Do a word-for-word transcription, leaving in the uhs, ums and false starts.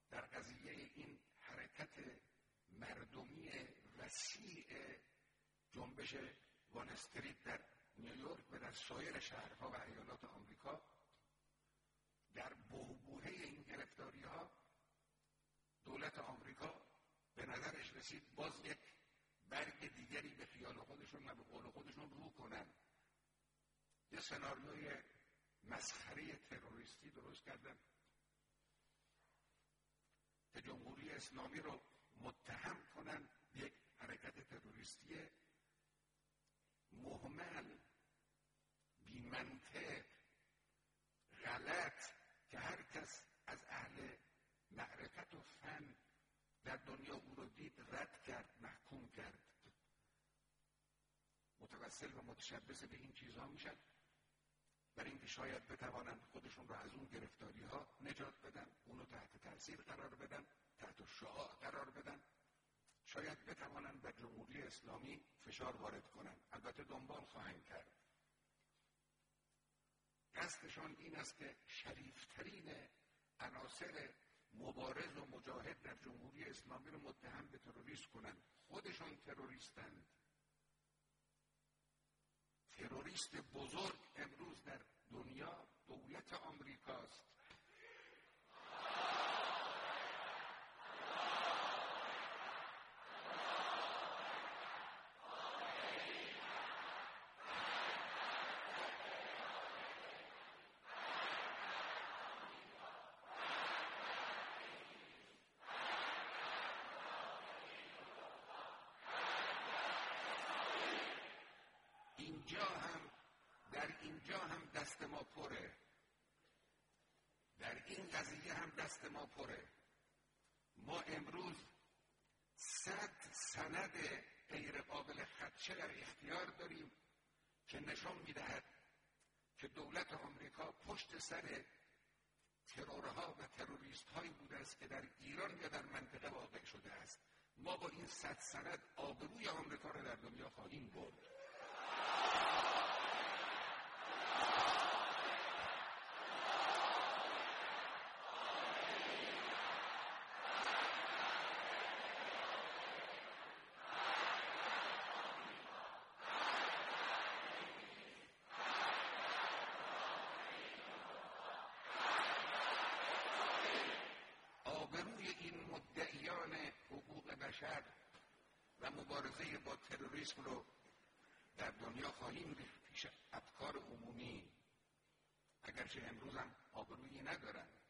در قضیه این حرکت مردمی وسیع جنبش وال استریت در نیویورک و در سایر شهرها و ایالات آمریکا، در بحبوحه این گرفتاری‌ها دولت آمریکا به نظرش رسید باز یک برگ دیگری به خیال خودشون و به قول خودشون رو کنن. یه سناریوی مسخره تروریستی درست کردن که جمهوری اسلامی رو متهم کنن یک حرکت تروریستی مهمل، بی منطق، غلط، که هر کس از اهل معرفت و فن در دنیا او رو دید رد کرد، محکوم کرد. متوسل و متشبث به این چیزها میشن برای اینکه شاید بتوانند خودشون رو از اون گرفتاری ها نجات بدن، اونو تحت تاثیر قرار بدن، تحت شعاع قرار بدن، شاید بتوانند بر جمهوری اسلامی فشار وارد کنند. البته دنبال خواهند کرد. قصدشان این است که شریفترین عناصر مبارز و مجاهد در جمهوری اسلامی رو متهم به تروریست کنند. خودشان تروریستند. تروریست بزرگ امروز در دنیا دولت آمریکاست. اینجا هم در اینجا هم دست ما پره، در این قضیه هم دست ما پره. ما امروز صد سند غیر قابل خدشه در اختیار داریم که نشان میدهد که دولت آمریکا پشت سر ترورها و تروریست هایی بوده است که در ایران یا در منطقه واقع شده است. ما با این صد سند آبروی آمریکا را در دنیا خواهیم برد. و مبارزه با تروریسم رو در دنیا خواهیم ریخت پیش افکار عمومی. اگرچه امروز هم آبروی